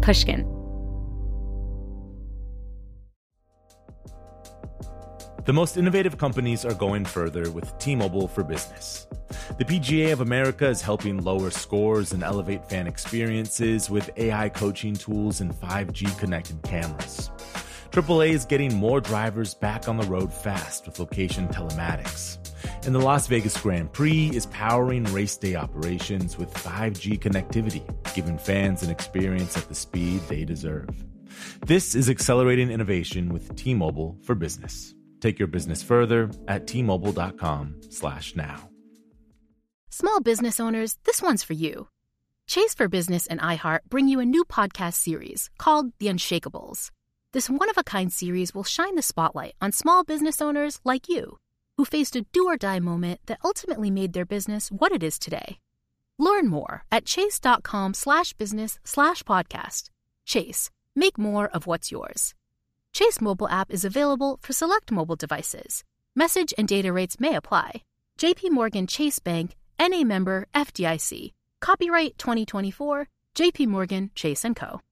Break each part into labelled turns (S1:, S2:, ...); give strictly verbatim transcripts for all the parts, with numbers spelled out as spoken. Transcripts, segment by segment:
S1: Pushkin.
S2: The most innovative companies are going further with T-Mobile for Business. The P G A of America is helping lower scores and elevate fan experiences with A I coaching tools and five G connected cameras. triple A is getting more drivers back on the road fast with location telematics. And the Las Vegas Grand Prix is powering race day operations with five G connectivity, giving fans an experience at the speed they deserve. This is accelerating innovation with T-Mobile for Business. Take your business further at T-Mobile.com slash now.
S3: Small business owners, this one's for you. Chase for Business and iHeart bring you a new podcast series called The Unshakables. This one-of-a-kind series will shine the spotlight on small business owners like you, who faced a do-or-die moment that ultimately made their business what it is today. Learn more at chase.com slash business slash podcast. Chase, make more of what's yours. Chase mobile app is available for select mobile devices. Message and data rates may apply. J P Morgan Chase Bank, N A member F D I C. Copyright twenty twenty-four, J P Morgan Chase and Co.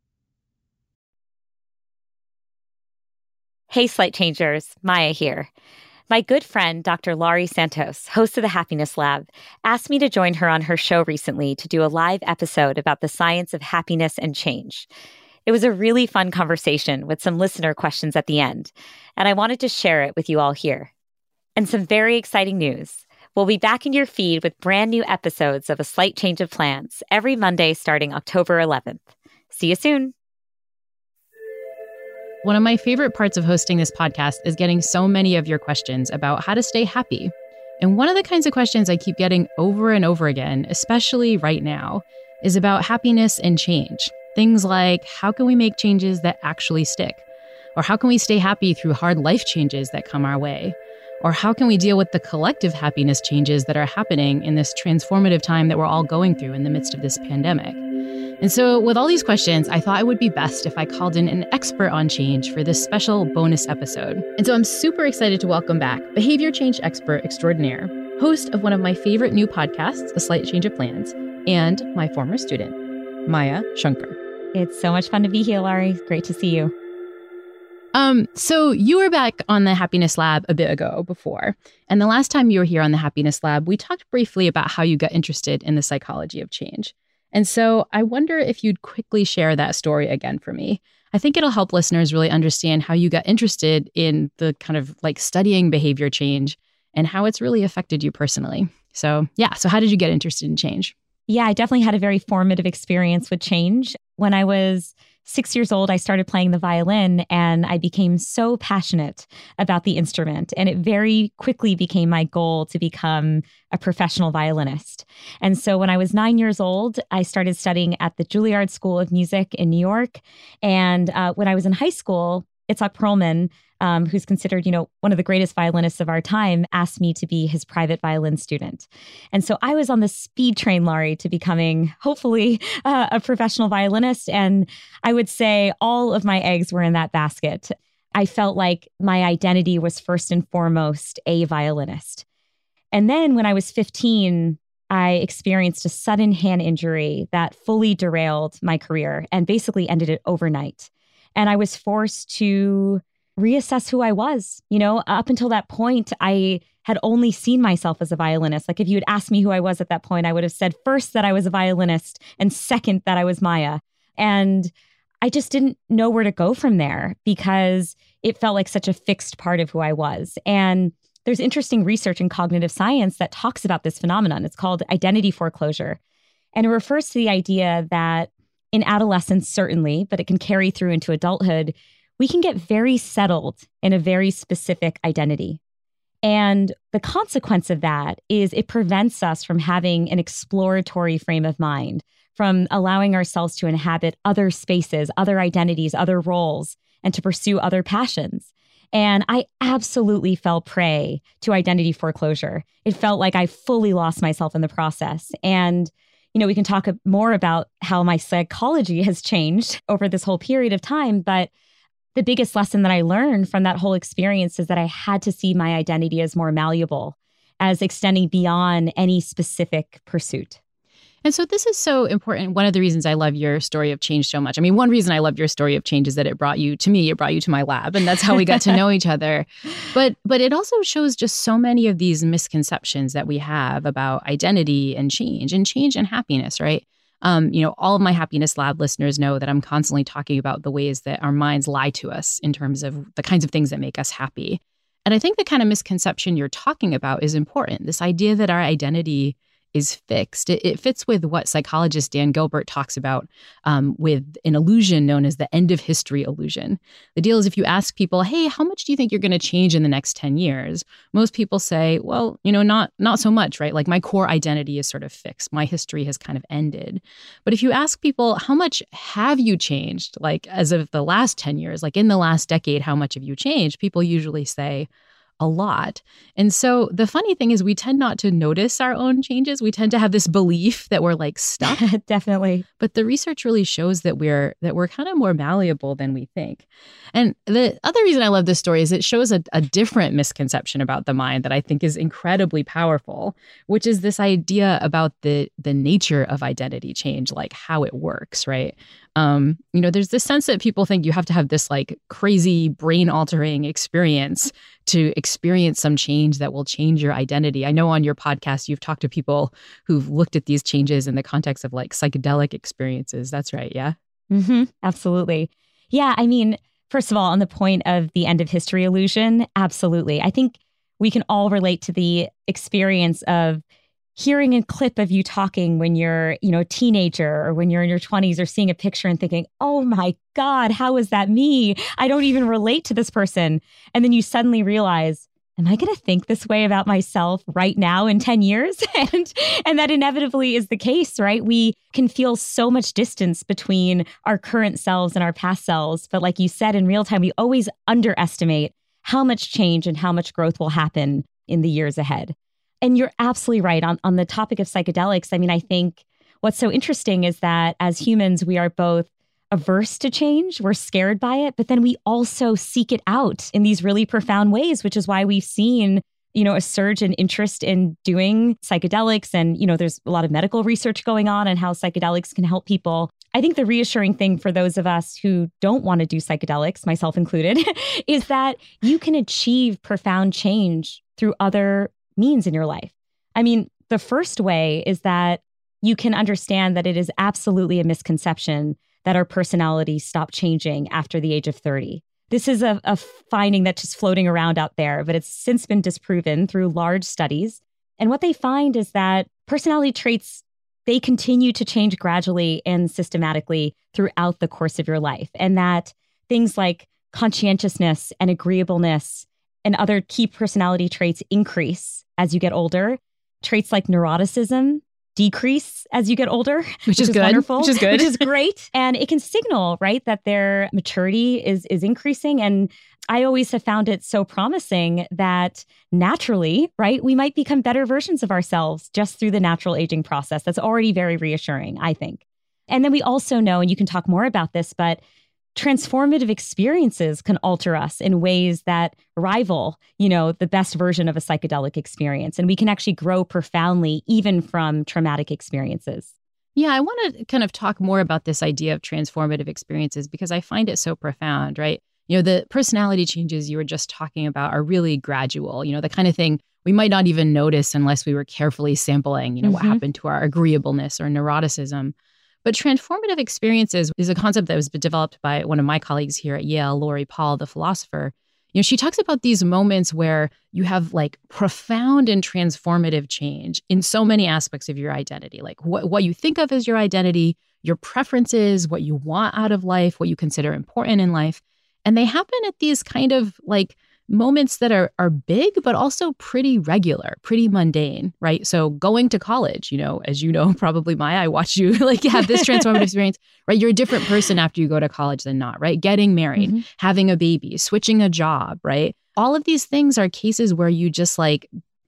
S1: Hey, Slight Changers, Maya here. My good friend, Doctor Laurie Santos, host of the Happiness Lab, asked me to join her on her show recently to do a live episode about the science of happiness and change. It was a really fun conversation with some listener questions at the end, and I wanted to share it with you all here. And some very exciting news. We'll be back in your feed with brand new episodes of A Slight Change of Plans every Monday starting October eleventh. See you soon.
S4: One of my favorite parts of hosting this podcast is getting so many of your questions about how to stay happy. And one of the kinds of questions I keep getting over and over again, especially right now, is about happiness and change. Things like, how can we make changes that actually stick? Or how can we stay happy through hard life changes that come our way? Or how can we deal with the collective happiness changes that are happening in this transformative time that we're all going through in the midst of this pandemic? And so with all these questions, I thought it would be best if I called in an expert on change for this special bonus episode. And so I'm super excited to welcome back behavior change expert extraordinaire, host of one of my favorite new podcasts, A Slight Change of Plans, and my former student, Maya Shankar.
S1: It's so much fun to be here, Laurie. Great to see you.
S4: Um, so you were back on the Happiness Lab a bit ago before, and the last time you were here on the Happiness Lab, we talked briefly about how you got interested in the psychology of change. And so I wonder if you'd quickly share that story again for me. I think it'll help listeners really understand how you got interested in the kind of like studying behavior change and how it's really affected you personally. So yeah, so how did you get interested in change?
S1: Yeah, I definitely had a very formative experience with change. When I was six years old, I started playing the violin and I became so passionate about the instrument. And it very quickly became my goal to become a professional violinist. And so when I was nine years old, I started studying at the Juilliard School of Music in New York. And uh, when I was in high school, Itzhak Perlman, um, who's considered, you know, one of the greatest violinists of our time, asked me to be his private violin student. And so I was on the speed train, Laurie, to becoming, hopefully, uh, a professional violinist. And I would say all of my eggs were in that basket. I felt like my identity was first and foremost a violinist. And then when I was fifteen, I experienced a sudden hand injury that fully derailed my career and basically ended it overnight. And I was forced to reassess who I was. You know, up until that point, I had only seen myself as a violinist. Like if you had asked me who I was at that point, I would have said first that I was a violinist and second that I was Maya. And I just didn't know where to go from there because it felt like such a fixed part of who I was. And there's interesting research in cognitive science that talks about this phenomenon. It's called identity foreclosure. And it refers to the idea that in adolescence, certainly, but it can carry through into adulthood, we can get very settled in a very specific identity. And the consequence of that is it prevents us from having an exploratory frame of mind, from allowing ourselves to inhabit other spaces, other identities, other roles, and to pursue other passions. And I absolutely fell prey to identity foreclosure. It felt like I fully lost myself in the process. And, you know, we can talk more about how my psychology has changed over this whole period of time. But the biggest lesson that I learned from that whole experience is that I had to see my identity as more malleable, as extending beyond any specific pursuit.
S4: And so this is so important. One of the reasons I love your story of change so much. I mean, one reason I love your story of change is that it brought you to me, it brought you to my lab, and that's how we got to know each other. But but it also shows just so many of these misconceptions that we have about identity and change and change and happiness, right? Um, you know, all of my Happiness Lab listeners know that I'm constantly talking about the ways that our minds lie to us in terms of the kinds of things that make us happy. And I think the kind of misconception you're talking about is important. This idea that our identity is fixed. It, it fits with what psychologist Dan Gilbert talks about um, with an illusion known as the end of history illusion. The deal is if you ask people, hey, how much do you think you're going to change in the next ten years? Most people say, well, you know, not not so much, right? Like my core identity is sort of fixed. My history has kind of ended. But if you ask people, how much have you changed? Like as of the last ten years, like in the last decade, how much have you changed? People usually say, a lot. And so the funny thing is we tend not to notice our own changes. We tend to have this belief that we're like stuck.
S1: Definitely.
S4: But the research really shows that we're that we're kind of more malleable than we think. And the other reason I love this story is it shows a, a different misconception about the mind that I think is incredibly powerful, which is this idea about the the nature of identity change, like how it works, right? Um, you know, there's this sense that people think you have to have this like crazy brain altering experience to experience some change that will change your identity. I know on your podcast, you've talked to people who've looked at these changes in the context of like psychedelic experiences. That's right. Yeah.
S1: Mm-hmm. Absolutely. Yeah. I mean, first of all, on the point of the end of history illusion, absolutely. I think we can all relate to the experience of hearing a clip of you talking when you're, you know, a teenager or when you're in your twenties or seeing a picture and thinking, oh my God, how is that me? I don't even relate to this person. And then you suddenly realize, am I going to think this way about myself right now in ten years? and and that inevitably is the case, right? We can feel so much distance between our current selves and our past selves. But like you said, in real time, we always underestimate how much change and how much growth will happen in the years ahead. And you're absolutely right on, on the topic of psychedelics. I mean, I think what's so interesting is that as humans, we are both averse to change, we're scared by it, but then we also seek it out in these really profound ways, which is why we've seen, you know, a surge in interest in doing psychedelics. And, you know, there's a lot of medical research going on and how psychedelics can help people. I think the reassuring thing for those of us who don't want to do psychedelics, myself included, is that you can achieve profound change through other means in your life. I mean, the first way is that you can understand that it is absolutely a misconception that our personalities stop changing after the age of thirty. This is a, a finding that's just floating around out there, but it's since been disproven through large studies. And what they find is that personality traits, they continue to change gradually and systematically throughout the course of your life. And that things like conscientiousness and agreeableness and other key personality traits increase as you get older. Traits like neuroticism decrease as you get older,
S4: which,
S1: which
S4: is,
S1: is
S4: good.
S1: wonderful,
S4: which is good,
S1: which is great. And it can signal, right, that their maturity is is increasing. And I always have found it so promising that naturally, right, we might become better versions of ourselves just through the natural aging process. That's already very reassuring, I think. And then we also know, and you can talk more about this, but transformative experiences can alter us in ways that rival, you know, the best version of a psychedelic experience. And we can actually grow profoundly even from traumatic experiences.
S4: Yeah, I want to kind of talk more about this idea of transformative experiences because I find it so profound, right? You know, the personality changes you were just talking about are really gradual, you know, the kind of thing we might not even notice unless we were carefully sampling, you know, mm-hmm. what happened to our agreeableness or neuroticism. But transformative experiences is a concept that was developed by one of my colleagues here at Yale, Lori Paul, the philosopher. You know, she talks about these moments where you have like profound and transformative change in so many aspects of your identity, like what, what you think of as your identity, your preferences, what you want out of life, what you consider important in life. And they happen at these kind of like moments that are are big, but also pretty regular, pretty mundane, right? So going to college, you know, as you know, probably Maya, I watched you like have this transformative experience, right? You're a different person after you go to college than not, right? Getting married, mm-hmm. having a baby, switching a job, right? All of these things are cases where you just like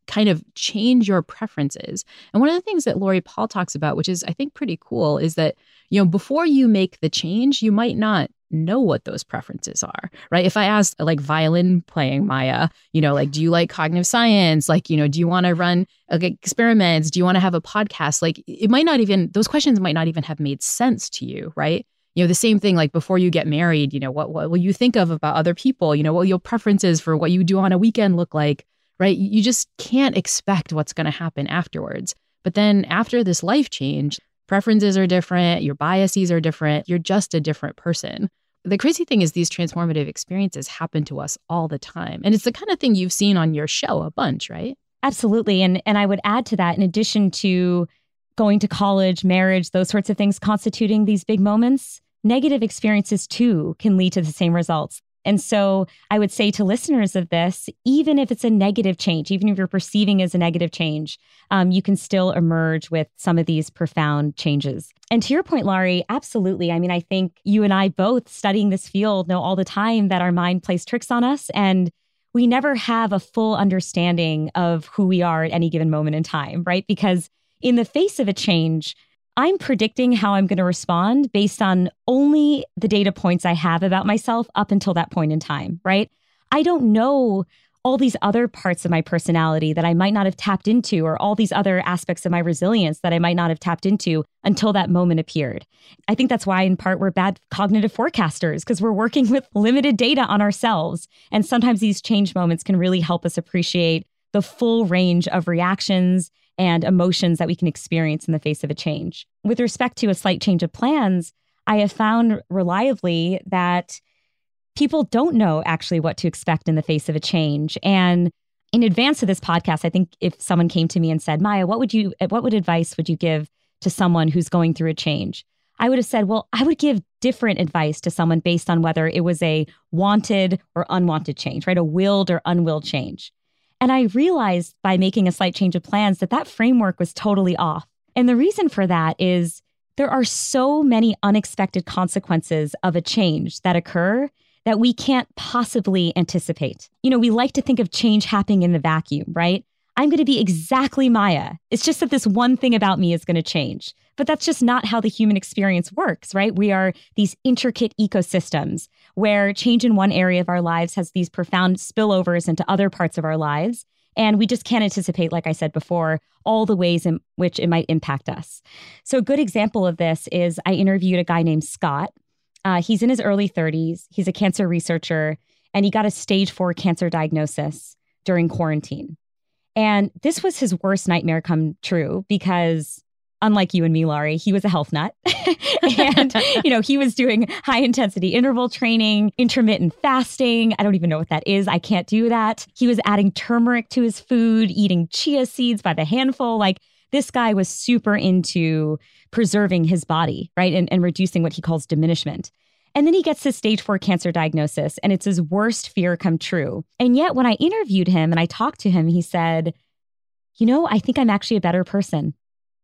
S4: kind of change your preferences. And one of the things that Lori Paul talks about, which is I think pretty cool, is that, you know, before you make the change, you might not know what those preferences are, right? If I asked like violin playing Maya, you know, like, do you like cognitive science? Like, you know, do you want to run like experiments? Do you want to have a podcast? Like, it might not even, those questions might not even have made sense to you, right? You know, the same thing, like before you get married, you know, what, what will you think of about other people? You know, what will your preferences for what you do on a weekend look like, right? You just can't expect what's going to happen afterwards. But then after this life change, preferences are different, your biases are different, you're just a different person. The crazy thing is these transformative experiences happen to us all the time. And it's the kind of thing you've seen on your show a bunch, right?
S1: Absolutely. And and I would add to that, in addition to going to college, marriage, those sorts of things constituting these big moments, negative experiences too can lead to the same results. And so I would say to listeners of this, even if it's a negative change, even if you're perceiving as a negative change, um, you can still emerge with some of these profound changes. And to your point, Laurie, absolutely. I mean, I think you and I both studying this field know all the time that our mind plays tricks on us, and we never have a full understanding of who we are at any given moment in time, right? Because in the face of a change, I'm predicting how I'm going to respond based on only the data points I have about myself up until that point in time, right? I don't know all these other parts of my personality that I might not have tapped into, or all these other aspects of my resilience that I might not have tapped into until that moment appeared. I think that's why, in part, we're bad cognitive forecasters, because we're working with limited data on ourselves. And sometimes these change moments can really help us appreciate the full range of reactions and emotions that we can experience in the face of a change. With respect to a slight change of plans, I have found reliably that people don't know actually what to expect in the face of a change. And in advance of this podcast, I think if someone came to me and said, Maya, what would you, what would advice would you give to someone who's going through a change? I would have said, well, I would give different advice to someone based on whether it was a wanted or unwanted change, right? A willed or unwilled change. And I realized by making a slight change of plans that that framework was totally off. And the reason for that is there are so many unexpected consequences of a change that occur that we can't possibly anticipate. You know, we like to think of change happening in the vacuum, right? I'm going to be exactly Maya. It's just that this one thing about me is going to change. But that's just not how the human experience works, right? We are these intricate ecosystems where change in one area of our lives has these profound spillovers into other parts of our lives. And we just can't anticipate, like I said before, all the ways in which it might impact us. So a good example of this is I interviewed a guy named Scott. Uh, he's in his early thirties. He's a cancer researcher, and he got a stage four cancer diagnosis during quarantine. And this was his worst nightmare come true because, unlike you and me, Laurie, he was a health nut. And, you know, he was doing high intensity interval training, intermittent fasting. I don't even know what that is. I can't do that. He was adding turmeric to his food, eating chia seeds by the handful. Like, this guy was super into preserving his body, right? And, and reducing what he calls diminishment. And then he gets this stage four cancer diagnosis, and it's his worst fear come true. And yet when I interviewed him and I talked to him, he said, you know, I think I'm actually a better person.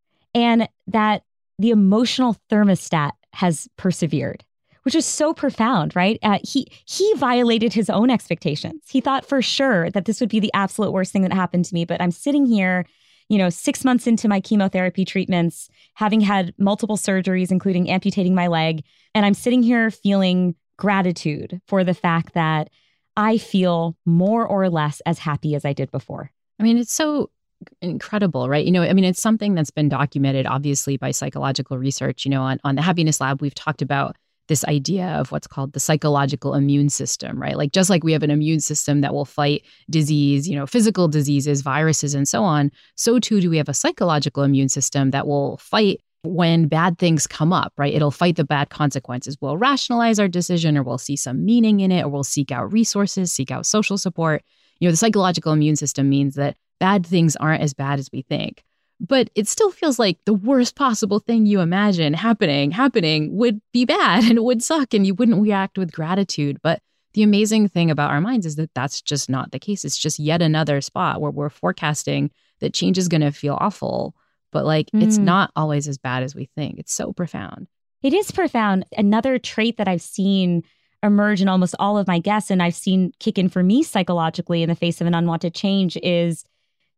S1: And that the emotional thermostat has persevered, which is so profound, right? Uh, he he violated his own expectations. He thought for sure that this would be the absolute worst thing that happened to me. But I'm sitting here, you know, six months into my chemotherapy treatments, having had multiple surgeries, including amputating my leg. And I'm sitting here feeling gratitude for the fact that I feel more or less as happy as I did before.
S4: I mean, it's so incredible, right? You know, I mean, it's something that's been documented, obviously, by psychological research. You know, on, on the Happiness Lab, we've talked about this idea of what's called the psychological immune system, right? Like, just like we have an immune system that will fight disease, you know, physical diseases, viruses, and so on, so too do we have a psychological immune system that will fight when bad things come up, right? It'll fight the bad consequences. We'll rationalize our decision, or we'll see some meaning in it, or we'll seek out resources, seek out social support. You know, the psychological immune system means that bad things aren't as bad as we think. But it still feels like the worst possible thing you imagine happening, happening would be bad and it would suck and you wouldn't react with gratitude. But the amazing thing about our minds is that that's just not the case. It's just yet another spot where we're forecasting that change is going to feel awful. But like, mm. it's not always as bad as we think. It's so profound.
S1: It is profound. Another trait that I've seen emerge in almost all of my guests, and I've seen kick in for me psychologically in the face of an unwanted change, is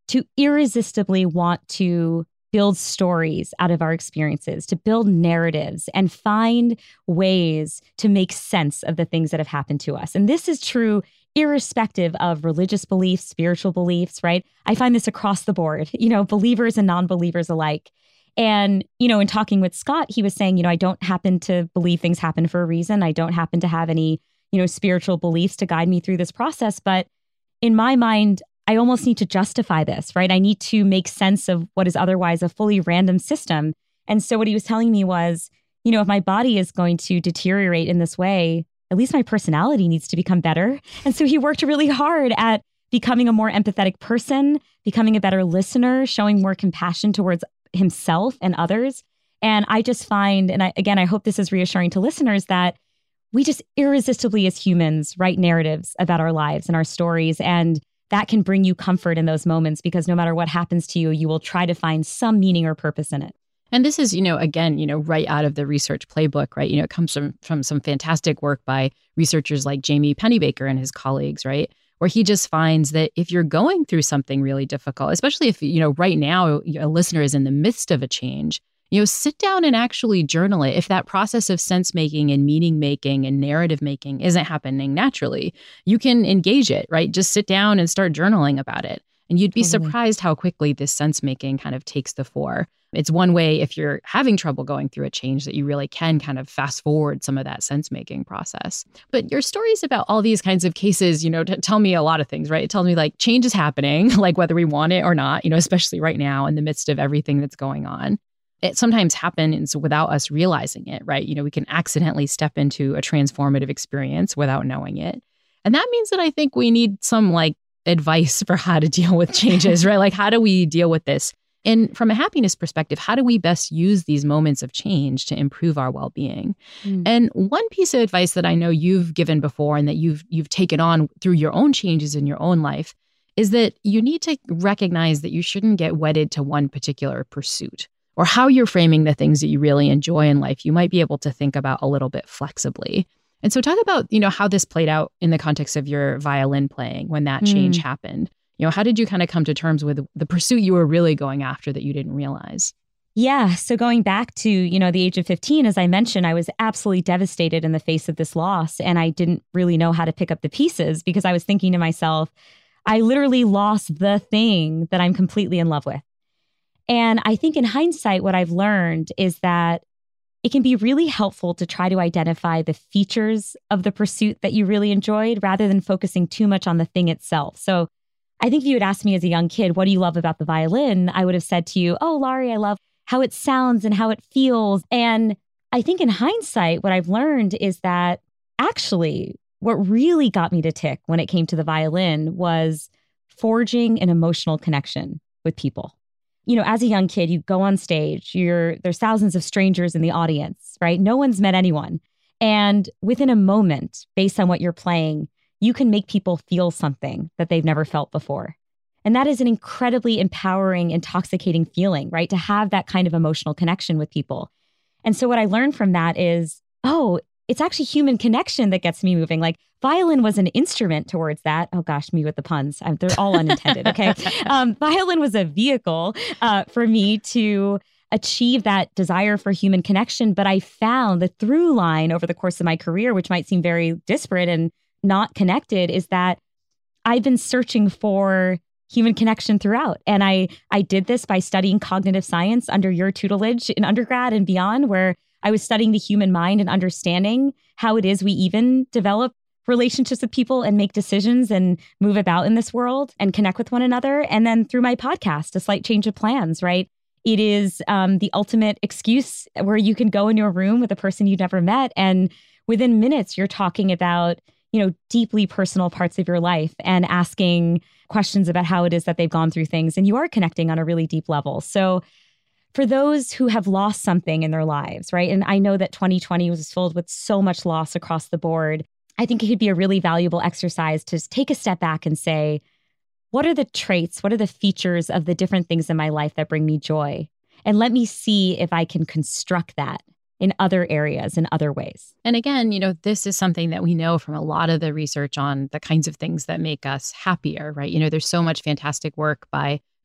S1: to irresistibly want to build stories out of our experiences, to build narratives and find ways to make sense of the things that have happened to us. And this is true irrespective of religious beliefs, spiritual beliefs, right? I find this across the board, you know, believers and non-believers alike. And, you know, in talking with Scott, he was saying, you know, I don't happen to believe things happen for a reason. I don't happen to have any, you know, spiritual beliefs to guide me through this process. But in my mind, I almost need to justify this, right? I need to make sense of what is otherwise a fully random system. And so what he was telling me was, you know, if my body is going to deteriorate in this way, at least my personality needs to become better. And so he worked really hard at becoming a more empathetic person, becoming a better listener, showing more compassion towards himself and others. And I just find, and I, again, I hope this is reassuring to listeners, that we just irresistibly as humans write narratives about our lives and our stories. And that can bring you comfort in those moments, because no matter what happens to you, you will try to find some meaning or purpose in it.
S4: And this is, you know, again, you know, right out of the research playbook, right? You know, it comes from, from some fantastic work by researchers like Jamie Pennybaker and his colleagues, right? Where he just finds that if you're going through something really difficult, especially if, you know, right now a listener is in the midst of a change, you know, sit down and actually journal it. If that process of sense making and meaning making and narrative making isn't happening naturally, you can engage it, right? Just sit down and start journaling about it. And you'd be totally surprised how quickly this sense making kind of takes the fore. It's one way, if you're having trouble going through a change, that you really can kind of fast forward some of that sense making process. But your stories about all these kinds of cases, you know, t- tell me a lot of things, right? It tells me like change is happening, like whether we want it or not, you know, especially right now in the midst of everything that's going on. It sometimes happens without us realizing it, right? You know, we can accidentally step into a transformative experience without knowing it. And that means that I think we need some like advice for how to deal with changes, right? Like, how do we deal with this? And from a happiness perspective, how do we best use these moments of change to improve our well-being? Mm. And one piece of advice that I know you've given before and that you've you've taken on through your own changes in your own life is that you need to recognize that you shouldn't get wedded to one particular pursuit, or how you're framing the things that you really enjoy in life. You might be able to think about a little bit flexibly. And so talk about, you know, how this played out in the context of your violin playing when that change mm. happened. You know, how did you kind of come to terms with the pursuit you were really going after that you didn't realize?
S1: Yeah. So going back to, you know, the age of fifteen, as I mentioned, I was absolutely devastated in the face of this loss. And I didn't really know how to pick up the pieces, because I was thinking to myself, I literally lost the thing that I'm completely in love with. And I think in hindsight, what I've learned is that it can be really helpful to try to identify the features of the pursuit that you really enjoyed rather than focusing too much on the thing itself. So I think if you had asked me as a young kid, what do you love about the violin? I would have said to you, oh, Laurie, I love how it sounds and how it feels. And I think in hindsight, what I've learned is that actually what really got me to tick when it came to the violin was forging an emotional connection with people. You know, as a young kid, you go on stage, you're there's thousands of strangers in the audience, right? No one's met anyone. And within a moment, based on what you're playing, you can make people feel something that they've never felt before. And that is an incredibly empowering, intoxicating feeling, right? To have that kind of emotional connection with people. And so what I learned from that is, oh, it's actually human connection that gets me moving. Like violin was an instrument towards that. Oh gosh, me with the puns. I'm, they're all unintended, okay? Um, violin was a vehicle uh, for me to achieve that desire for human connection. But I found the through line over the course of my career, which might seem very disparate and not connected, is that I've been searching for human connection throughout. And I I did this by studying cognitive science under your tutelage in undergrad and beyond, where I was studying the human mind and understanding how it is we even develop relationships with people and make decisions and move about in this world and connect with one another. And then through my podcast, A Slight Change of Plans, right? It is um, the ultimate excuse where you can go in your room with a person you've never met, and within minutes, you're talking about, you know, deeply personal parts of your life and asking questions about how it is that they've gone through things. And you are connecting on a really deep level. So for those who have lost something in their lives, right? And I know that twenty twenty was filled with so much loss across the board. I think it could be a really valuable exercise to take a step back and say, what are the traits, what are the features of the different things in my life that bring me joy? And let me see if I can construct that in other areas, in other ways.
S4: And again, you know, this is something that we know from a lot of the research on the kinds of things that make us happier, right? You know, there's so much fantastic work by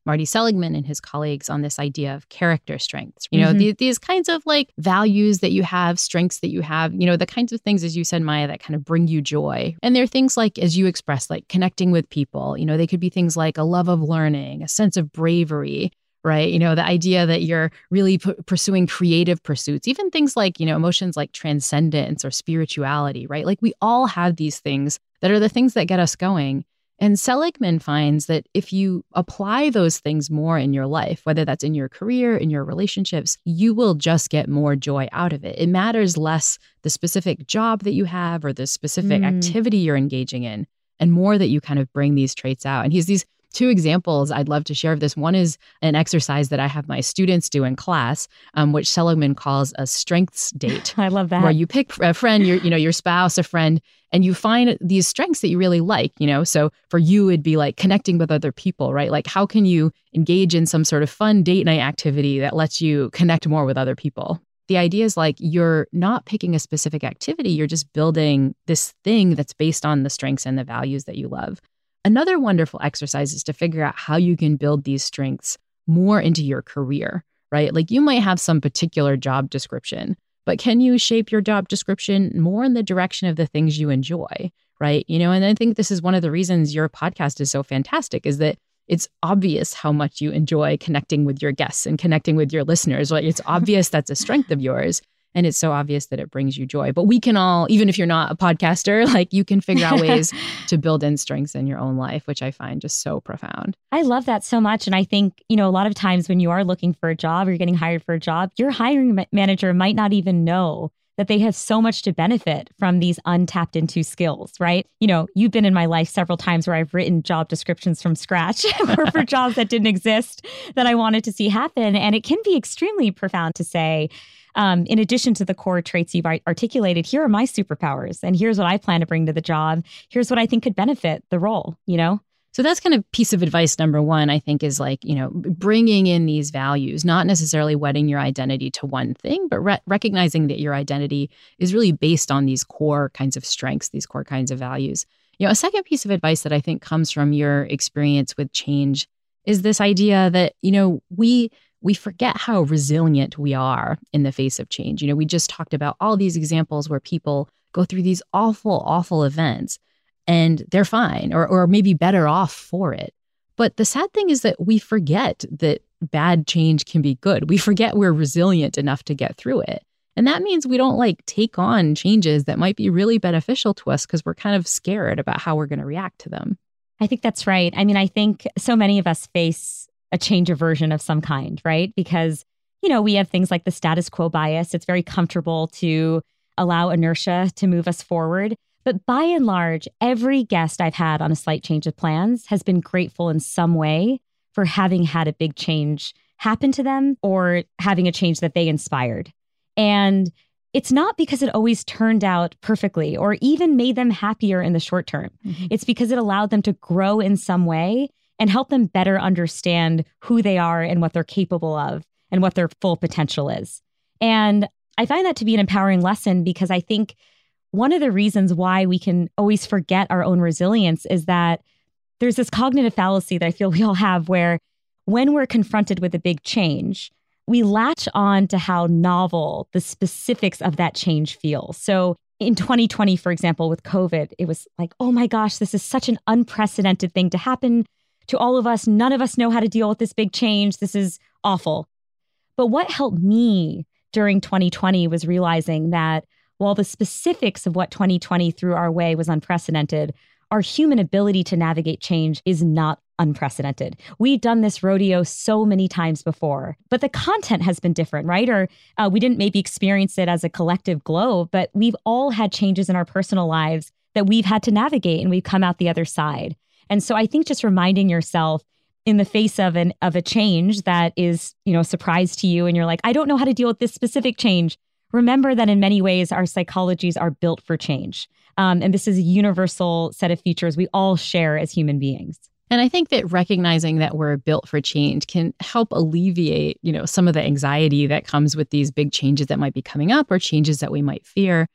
S4: Marty Seligman and his colleagues on this idea of character strengths. You know,
S1: Mm-hmm.
S4: these, these kinds of like values that you have, strengths that you have, you know, the kinds of things, as you said, Maya, that kind of bring you joy. And they're things like, as you expressed, like connecting with people. You know, they could be things like a love of learning, a sense of bravery, right? You know, the idea that you're really p- pursuing creative pursuits, even things like, you know, emotions like transcendence or spirituality, right? Like we all have these things that are the things that get us going. And Seligman finds that if you apply those things more in your life, whether that's in your career, in your relationships, you will just get more joy out of it. It matters less the specific job that you have or the specific
S1: Mm.
S4: activity you're engaging in, and more that you kind of bring these traits out. And he's these two examples I'd love to share of this. One is an exercise that I have my students do in class, um, which Seligman calls a strengths date.
S1: I love that.
S4: Where you pick a friend, your, you know, your spouse, a friend, and you find these strengths that you really like, you know? So for you, it'd be like connecting with other people, right? Like how can you engage in some sort of fun date night activity that lets you connect more with other people? The idea is like you're not picking a specific activity, you're just building this thing that's based on the strengths and the values that you love. Another wonderful exercise is to figure out how you can build these strengths more into your career, right? Like you might have some particular job description, but can you shape your job description more in the direction of the things you enjoy, right? You know, and I think this is one of the reasons your podcast is so fantastic is that it's obvious how much you enjoy connecting with your guests and connecting with your listeners. Like it's obvious that's a strength of yours. And it's so obvious that it brings you joy. But we can all, even if you're not a podcaster, like you can figure out ways to build in strengths in your own life, which I find just so profound.
S1: I love that so much. And I think, you know, a lot of times when you are looking for a job or you're getting hired for a job, your hiring ma- manager might not even know that they have so much to benefit from these untapped into skills, right? You know, you've been in my life several times where I've written job descriptions from scratch or for jobs that didn't exist that I wanted to see happen. And it can be extremely profound to say, Um, in addition to the core traits you've articulated, here are my superpowers, and here's what I plan to bring to the job. Here's what I think could benefit the role, you know?
S4: So that's kind of piece of advice number one, I think, is like, you know, bringing in these values, not necessarily wedding your identity to one thing, but re- recognizing that your identity is really based on these core kinds of strengths, these core kinds of values. You know, a second piece of advice that I think comes from your experience with change is this idea that, you know, we we forget how resilient we are in the face of change. You know, we just talked about all these examples where people go through these awful, awful events and they're fine or or maybe better off for it. But the sad thing is that we forget that bad change can be good. We forget we're resilient enough to get through it. And that means we don't like take on changes that might be really beneficial to us because we're kind of scared about how we're going to react to them.
S1: I think that's right. I mean, I think so many of us face a change aversion of some kind, right? Because, you know, we have things like the status quo bias. It's very comfortable to allow inertia to move us forward. But by and large, every guest I've had on A Slight Change of Plans has been grateful in some way for having had a big change happen to them or having a change that they inspired. And it's not because it always turned out perfectly or even made them happier in the short term. Mm-hmm. It's because it allowed them to grow in some way and help them better understand who they are and what they're capable of and what their full potential is. And I find that to be an empowering lesson because I think one of the reasons why we can always forget our own resilience is that there's this cognitive fallacy that I feel we all have where when we're confronted with a big change, we latch on to how novel the specifics of that change feel. So in twenty twenty, for example, with COVID, it was like, oh my gosh, this is such an unprecedented thing to happen to all of us. None of us know how to deal with this big change. This is awful. But what helped me during twenty twenty was realizing that while the specifics of what twenty twenty threw our way was unprecedented, our human ability to navigate change is not unprecedented. We've done this rodeo so many times before, but the content has been different, right? Or uh, we didn't maybe experience it as a collective globe, but we've all had changes in our personal lives that we've had to navigate and we've come out the other side. And so I think just reminding yourself in the face of an of a change that is, you know, a surprise to you and you're like, I don't know how to deal with this specific change. Remember that in many ways, our psychologies are built for change. Um, and this is a universal set of features we all share as human beings.
S4: And I think that recognizing that we're built for change can help alleviate, you know, some of the anxiety that comes with these big changes that might be coming up or changes that we might fear.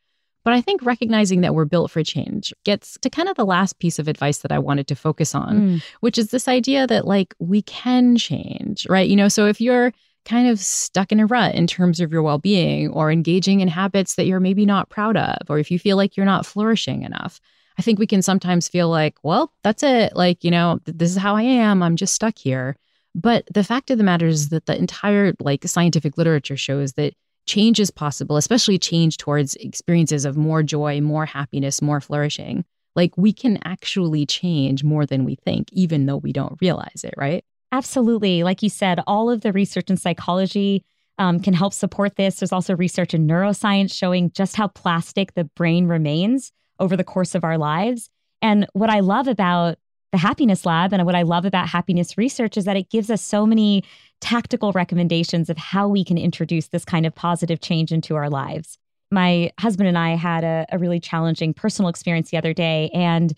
S4: But I think recognizing that we're built for change gets to kind of the last piece of advice that I wanted to focus on, mm. which is this idea that like we can change, right? You know, so if you're kind of stuck in a rut in terms of your well-being or engaging in habits that you're maybe not proud of, or if you feel like you're not flourishing enough, I think we can sometimes feel like, well, that's it. Like, you know, th- this is how I am. I'm just stuck here. But the fact of the matter is that the entire like scientific literature shows that change is possible, especially change towards experiences of more joy, more happiness, more flourishing. Like we can actually change more than we think, even though we don't realize it, right?
S1: Absolutely. Like you said, all of the research in psychology um, can help support this. There's also research in neuroscience showing just how plastic the brain remains over the course of our lives. And what I love about the Happiness Lab and what I love about happiness research is that it gives us so many tactical recommendations of how we can introduce this kind of positive change into our lives. My husband and I had a, a really challenging personal experience the other day. And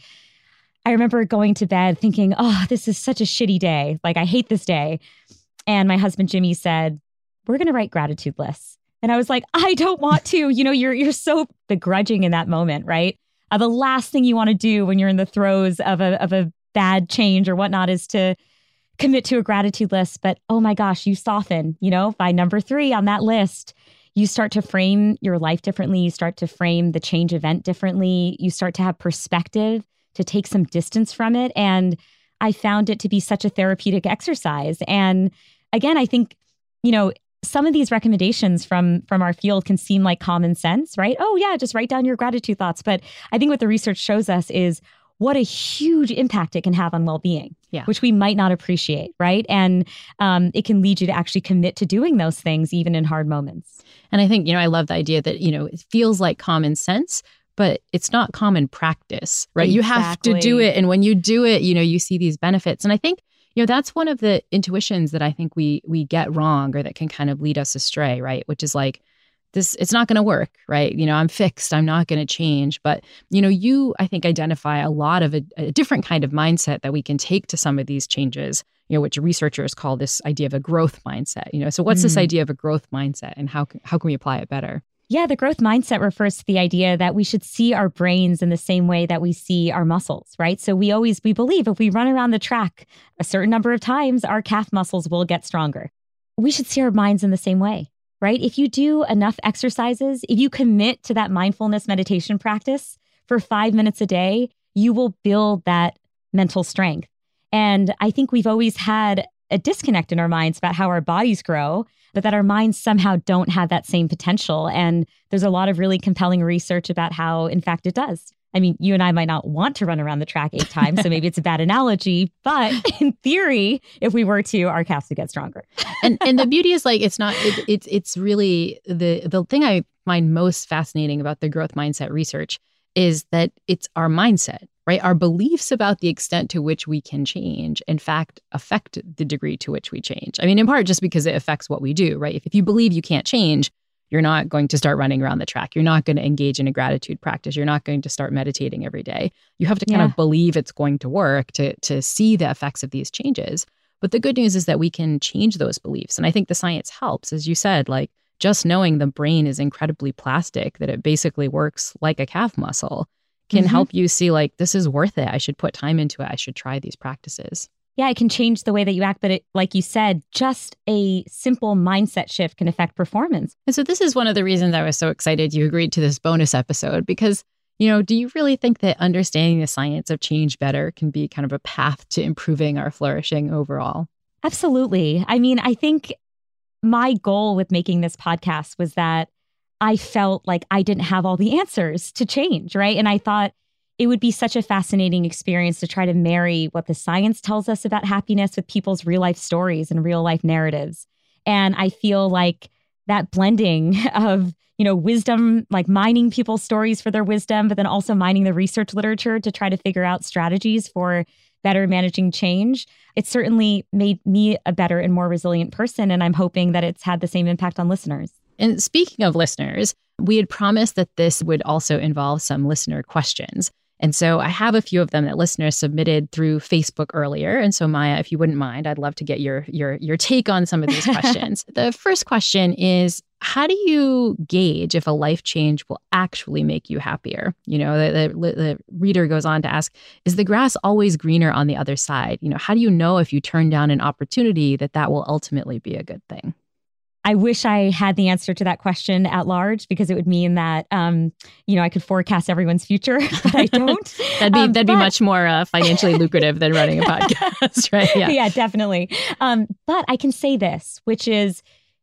S1: I remember going to bed thinking, oh, this is such a shitty day. Like, I hate this day. And my husband, Jimmy, said, we're going to write gratitude lists. And I was like, I don't want to. You know, you're you're so begrudging in that moment, right? Uh, the last thing you want to do when you're in the throes of a of a bad change or whatnot is to commit to a gratitude list. But oh my gosh, you soften, you know, by number three on that list, you start to frame your life differently. You start to frame the change event differently. You start to have perspective, to take some distance from it. And I found it to be such a therapeutic exercise. And again, I think, you know, some of these recommendations from from our field can seem like common sense, right? Oh yeah, just write down your gratitude thoughts. But I think what the research shows us is what a huge impact it can have on well-being,
S4: yeah.
S1: which we might not appreciate, right? And um, it can lead you to actually commit to doing those things, even in hard moments.
S4: And I think, you know, I love the idea that, you know, it feels like common sense, but it's not common practice, right?
S1: Exactly.
S4: You have to do it. And when you do it, you know, you see these benefits. And I think, you know, that's one of the intuitions that I think we we get wrong or that can kind of lead us astray, right? Which is like, this, it's not going to work, right? You know, I'm fixed. I'm not going to change. But, you know, you, I think, identify a lot of a, a different kind of mindset that we can take to some of these changes, you know, which researchers call this idea of a growth mindset. You know, so what's mm. this idea of a growth mindset and how, how can we apply it better?
S1: Yeah, the growth mindset refers to the idea that we should see our brains in the same way that we see our muscles, right? So we always, we believe if we run around the track a certain number of times, our calf muscles will get stronger. We should see our minds in the same way, right? If you do enough exercises, if you commit to that mindfulness meditation practice for five minutes a day, you will build that mental strength. And I think we've always had a disconnect in our minds about how our bodies grow, but that our minds somehow don't have that same potential. And there's a lot of really compelling research about how, in fact, it does. I mean, you and I might not want to run around the track eight times, so maybe it's a bad analogy, but in theory, if we were to, our calves would get stronger.
S4: and and the beauty is like, it's not, it, it's it's really, the the thing I find most fascinating about the growth mindset research is that it's our mindset, right? Our beliefs about the extent to which we can change, in fact, affect the degree to which we change. I mean, in part just because it affects what we do, right? If, if you believe you can't change, you're not going to start running around the track. You're not going to engage in a gratitude practice. You're not going to start meditating every day. You have to kind
S1: yeah.
S4: of believe it's going to work to, to see the effects of these changes. But the good news is that we can change those beliefs. And I think the science helps. As you said, like just knowing the brain is incredibly plastic, that it basically works like a calf muscle, can mm-hmm. help you see like, this is worth it. I should put time into it. I should try these practices.
S1: Yeah, it can change the way that you act, but it, like you said, just a simple mindset shift can affect performance.
S4: And so this is one of the reasons I was so excited you agreed to this bonus episode, because, you know, do you really think that understanding the science of change better can be kind of a path to improving our flourishing overall?
S1: Absolutely. I mean, I think my goal with making this podcast was that I felt like I didn't have all the answers to change, right? And I thought it would be such a fascinating experience to try to marry what the science tells us about happiness with people's real life stories and real life narratives. And I feel like that blending of, you know, wisdom, like mining people's stories for their wisdom, but then also mining the research literature to try to figure out strategies for better managing change. It certainly made me a better and more resilient person. And I'm hoping that it's had the same impact on listeners.
S4: And speaking of listeners, we had promised that this would also involve some listener questions. And so I have a few of them that listeners submitted through Facebook earlier. And so Maya, if you wouldn't mind, I'd love to get your your your take on some of these questions. The first question is, how do you gauge if a life change will actually make you happier? You know, the, the, the reader goes on to ask, is the grass always greener on the other side? You know, how do you know if you turn down an opportunity that that will ultimately be a good thing?
S1: I wish I had the answer to that question at large, because it would mean that, um, you know, I could forecast everyone's future, but I don't.
S4: that'd be
S1: um,
S4: that'd
S1: but...
S4: be much more uh, financially lucrative than running a podcast, right?
S1: Yeah, yeah, definitely. Um, but I can say this, which is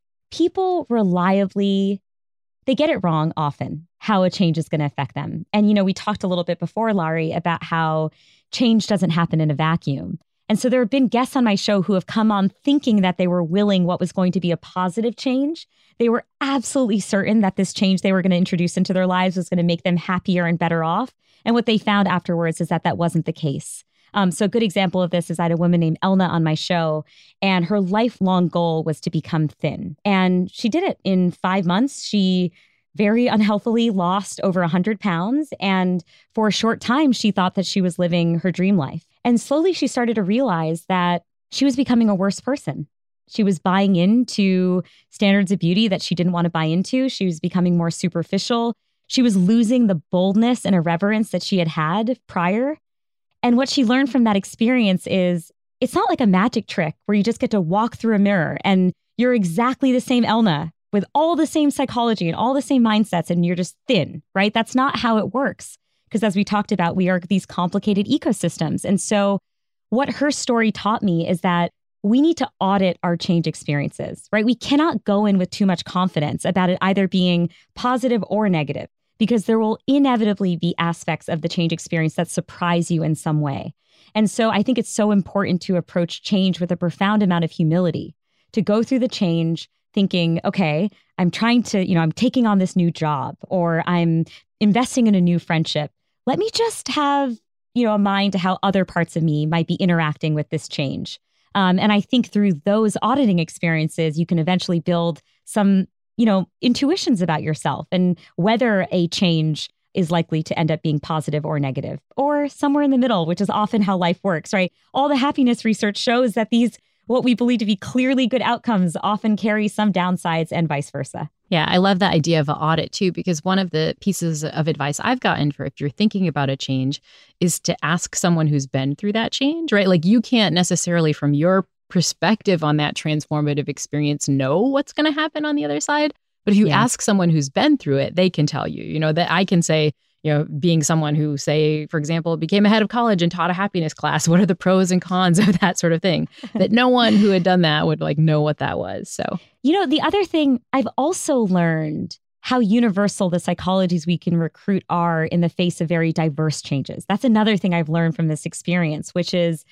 S1: people reliably, they get it wrong often, how a change is going to affect them. And, you know, we talked a little bit before, Laurie, about how change doesn't happen in a vacuum. And so there have been guests on my show who have come on thinking that they were willing what was going to be a positive change. They were absolutely certain that this change they were going to introduce into their lives was going to make them happier and better off. And what they found afterwards is that that wasn't the case. Um, so a good example of this is I had a woman named Elna on my show, and her lifelong goal was to become thin. And she did it in five months. She very unhealthily lost over one hundred pounds. And for a short time, she thought that she was living her dream life. And slowly she started to realize that she was becoming a worse person. She was buying into standards of beauty that she didn't want to buy into. She was becoming more superficial. She was losing the boldness and irreverence that she had had prior. And what she learned from that experience is it's not like a magic trick where you just get to walk through a mirror and you're exactly the same Elna with all the same psychology and all the same mindsets, and you're just thin, right? That's not how it works. Because as we talked about, we are these complicated ecosystems. And so what her story taught me is that we need to audit our change experiences, right? We cannot go in with too much confidence about it either being positive or negative, because there will inevitably be aspects of the change experience that surprise you in some way. And so I think it's so important to approach change with a profound amount of humility, to go through the change thinking, okay, I'm trying to, you know, I'm taking on this new job, or I'm investing in a new friendship. Let me just have, you know, a mind to how other parts of me might be interacting with this change. Um, and I think through those auditing experiences, you can eventually build some, you know, intuitions about yourself and whether a change is likely to end up being positive or negative, or somewhere in the middle, which is often how life works, right? All the happiness research shows that these, what we believe to be clearly good outcomes, often carry some downsides and vice versa.
S4: Yeah, I love that idea of an audit too, because one of the pieces of advice I've gotten for if you're thinking about a change is to ask someone who's been through that change, right? Like you can't necessarily from your perspective on that transformative experience know what's going to happen on the other side. But if you yeah. ask someone who's been through it, they can tell you, you know, that I can say, you know, being someone who, say, for example, became a head of college and taught a happiness class, what are the pros and cons of that sort of thing? That no one who had done that would like know what that was. So,
S1: you know, the other thing I've also learned how universal the psychologies we can recruit are in the face of very diverse changes. That's another thing I've learned from this experience, which is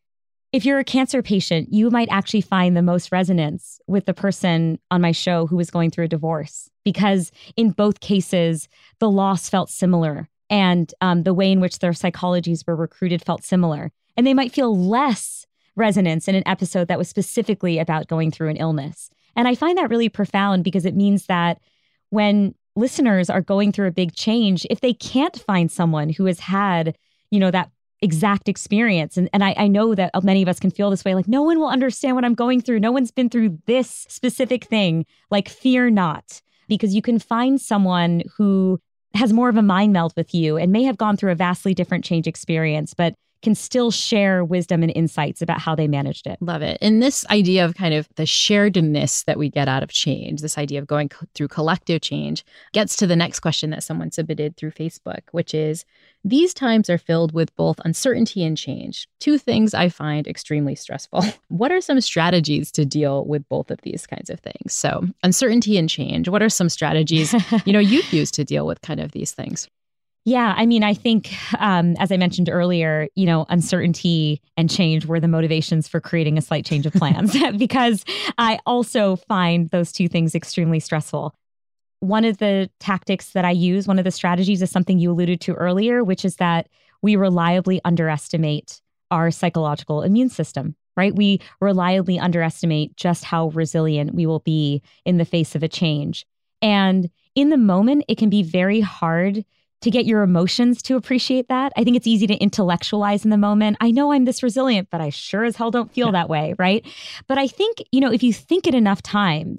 S1: if you're a cancer patient, you might actually find the most resonance with the person on my show who was going through a divorce, because in both cases, the loss felt similar and um, the way in which their psychologies were recruited felt similar. And they might feel less resonance in an episode that was specifically about going through an illness. And I find that really profound, because it means that when listeners are going through a big change, if they can't find someone who has had, you know, that exact experience. And, and I, I know that many of us can feel this way, like no one will understand what I'm going through. No one's been through this specific thing. Like, fear not, because you can find someone who has more of a mind meld with you and may have gone through a vastly different change experience, but can still share wisdom and insights about how they managed it.
S4: Love it. And this idea of kind of the sharedness that we get out of change, this idea of going co- through collective change, gets to the next question that someone submitted through Facebook, which is, these times are filled with both uncertainty and change, two things I find extremely stressful. What are some strategies to deal with both of these kinds of things? So uncertainty and change, what are some strategies, you know, you've used to deal with kind of these things?
S1: Yeah, I mean, I think, um, as I mentioned earlier, you know, uncertainty and change were the motivations for creating a slight change of plans, because I also find those two things extremely stressful. One of the tactics that I use, one of the strategies is something you alluded to earlier, which is that we reliably underestimate our psychological immune system, right? We reliably underestimate just how resilient we will be in the face of a change. And in the moment, it can be very hard to get your emotions to appreciate that. I think it's easy to intellectualize in the moment. I know I'm this resilient, but I sure as hell don't feel yeah. that way, right? But I think, you know, if you think it enough times,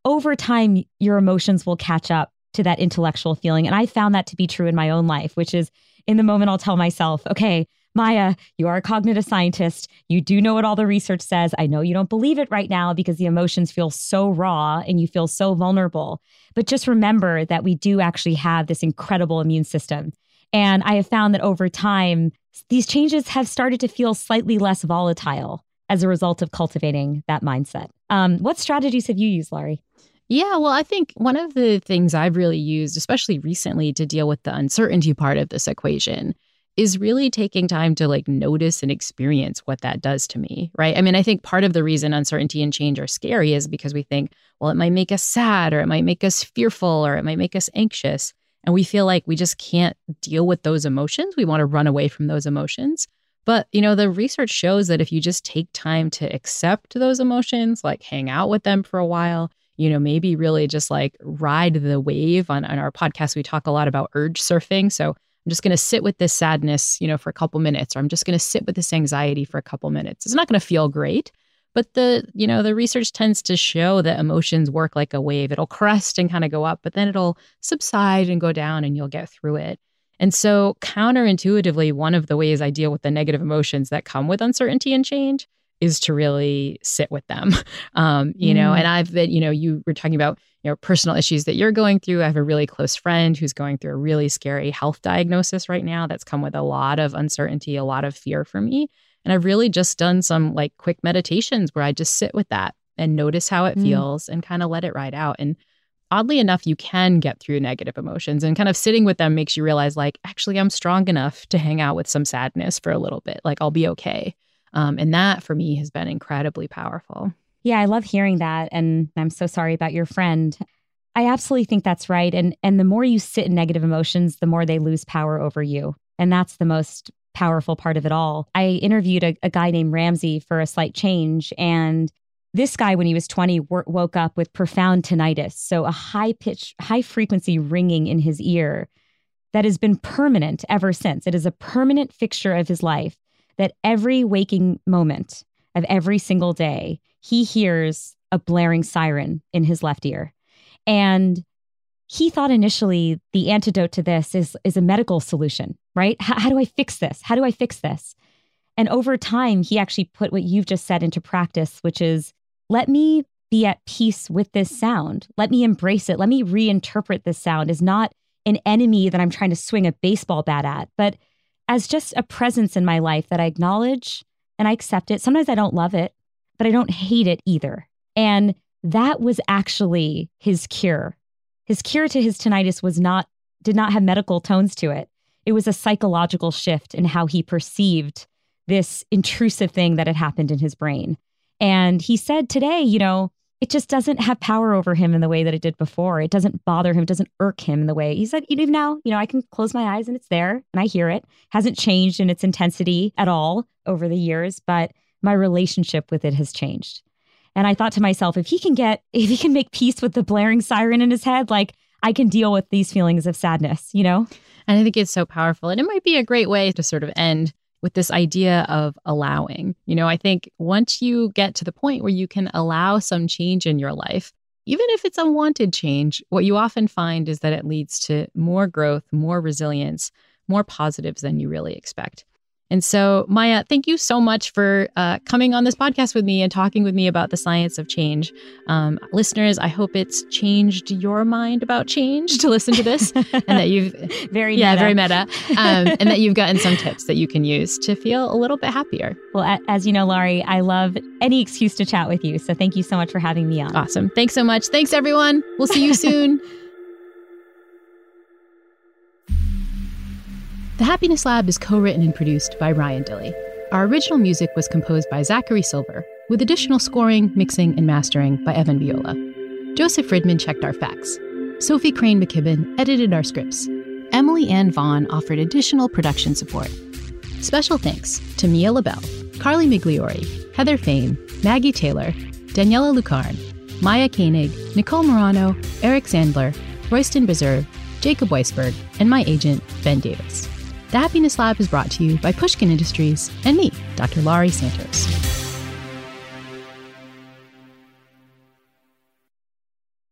S1: over time, your emotions will catch up to that intellectual feeling. And I found that to be true in my own life, which is in the moment, I'll tell myself, okay, Maya, you are a cognitive scientist. You do know what all the research says. I know you don't believe it right now because the emotions feel so raw and you feel so vulnerable. But just remember that we do actually have this incredible immune system. And I have found that over time, these changes have started to feel slightly less volatile as a result of cultivating that mindset. Um, what strategies have you used, Laurie?
S4: Yeah, well, I think one of the things I've really used, especially recently to deal with the uncertainty part of this equation, is really taking time to like notice and experience what that does to me, right? I mean, I think part of the reason uncertainty and change are scary is because we think, well, it might make us sad or it might make us fearful or it might make us anxious. And we feel like we just can't deal with those emotions. We want to run away from those emotions. But, you know, the research shows that if you just take time to accept those emotions, like hang out with them for a while, you know, maybe really just like ride the wave. On, on our podcast, we talk a lot about urge surfing. So I'm just going to sit with this sadness, you know, for a couple minutes, or I'm just going to sit with this anxiety for a couple minutes. It's not going to feel great, but the, you know, the research tends to show that emotions work like a wave. It'll crest and kind of go up, but then it'll subside and go down and you'll get through it. And so counterintuitively, one of the ways I deal with the negative emotions that come with uncertainty and change is to really sit with them. Um, you mm. know, and I've been, you know, you were talking about, you know, personal issues that you're going through. I have a really close friend who's going through a really scary health diagnosis right now that's come with a lot of uncertainty, a lot of fear for me. And I've really just done some like quick meditations where I just sit with that and notice how it mm. feels and kind of let it ride out. And oddly enough, you can get through negative emotions, and kind of sitting with them makes you realize like, actually, I'm strong enough to hang out with some sadness for a little bit. Like I'll be okay. Um, and that for me has been incredibly powerful.
S1: Yeah, I love hearing that. And I'm so sorry about your friend. I absolutely think that's right. And and the more you sit in negative emotions, the more they lose power over you. And that's the most powerful part of it all. I interviewed a, a guy named Ramsey for A Slight Change. And this guy, when he was twenty, w- woke up with profound tinnitus. So a high pitch, high frequency ringing in his ear that has been permanent ever since. It is a permanent fixture of his life, that every waking moment of every single day, he hears a blaring siren in his left ear. And he thought initially the antidote to this is, is a medical solution, right? H- how do I fix this? How do I fix this? And over time, he actually put what you've just said into practice, which is, let me be at peace with this sound. Let me embrace it. Let me reinterpret this sound as not an enemy that I'm trying to swing a baseball bat at, but as just a presence in my life that I acknowledge and I accept it. Sometimes I don't love it, but I don't hate it either. And that was actually his cure. His cure to his tinnitus was not, did not have medical tones to it. It was a psychological shift in how he perceived this intrusive thing that had happened in his brain. And he said today, you know, it just doesn't have power over him in the way that it did before. It doesn't bother him. It doesn't irk him in the way. He said, even now, you know, I can close my eyes and it's there and I hear it. Hasn't changed in its intensity at all over the years, but my relationship with it has changed. And I thought to myself, if he can get, if he can make peace with the blaring siren in his head, like I can deal with these feelings of sadness, you know?
S4: And I think it's so powerful. And it might be a great way to sort of end with this idea of allowing. You know, I think once you get to the point where you can allow some change in your life, even if it's unwanted change, what you often find is that it leads to more growth, more resilience, more positives than you really expect. And so, Maya, thank you so much for uh, coming on this podcast with me and talking with me about the science of change. Um, listeners, I hope it's changed your mind about change to listen to this, and that you've
S1: very
S4: yeah
S1: meta.
S4: very meta, um, and that you've gotten some tips that you can use to feel a little bit happier.
S1: Well, a- as you know, Laurie, I love any excuse to chat with you. So thank you so much for having me on.
S4: Awesome. Thanks so much. Thanks, everyone. We'll see you soon. The Happiness Lab is co-written and produced by Ryan Dilley. Our original music was composed by Zachary Silver, with additional scoring, mixing, and mastering by Evan Viola. Joseph Fridman checked our facts. Sophie Crane McKibben edited our scripts. Emily Ann Vaughn offered additional production support. Special thanks to Mia LaBelle, Carly Migliori, Heather Fain, Maggie Taylor, Daniela Lucarne, Maya Koenig, Nicole Morano, Eric Sandler, Royston Beserve, Jacob Weisberg, and my agent, Ben Davis. The Happiness Lab is brought to you by Pushkin Industries and me, Doctor Laurie Santos.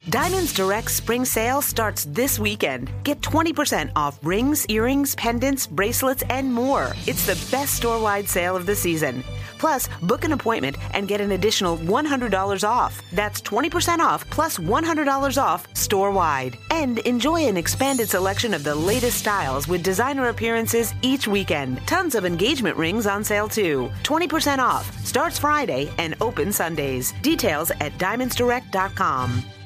S5: Diamonds Direct Spring Sale starts this weekend. Get twenty percent off rings, earrings, pendants, bracelets, and more. It's the best store-wide sale of the season. Plus, book an appointment and get an additional one hundred dollars off. That's twenty percent off plus one hundred dollars off store-wide. And enjoy an expanded selection of the latest styles with designer appearances each weekend. Tons of engagement rings on sale too. twenty percent off. Starts Friday and open Sundays. Details at diamonds direct dot com.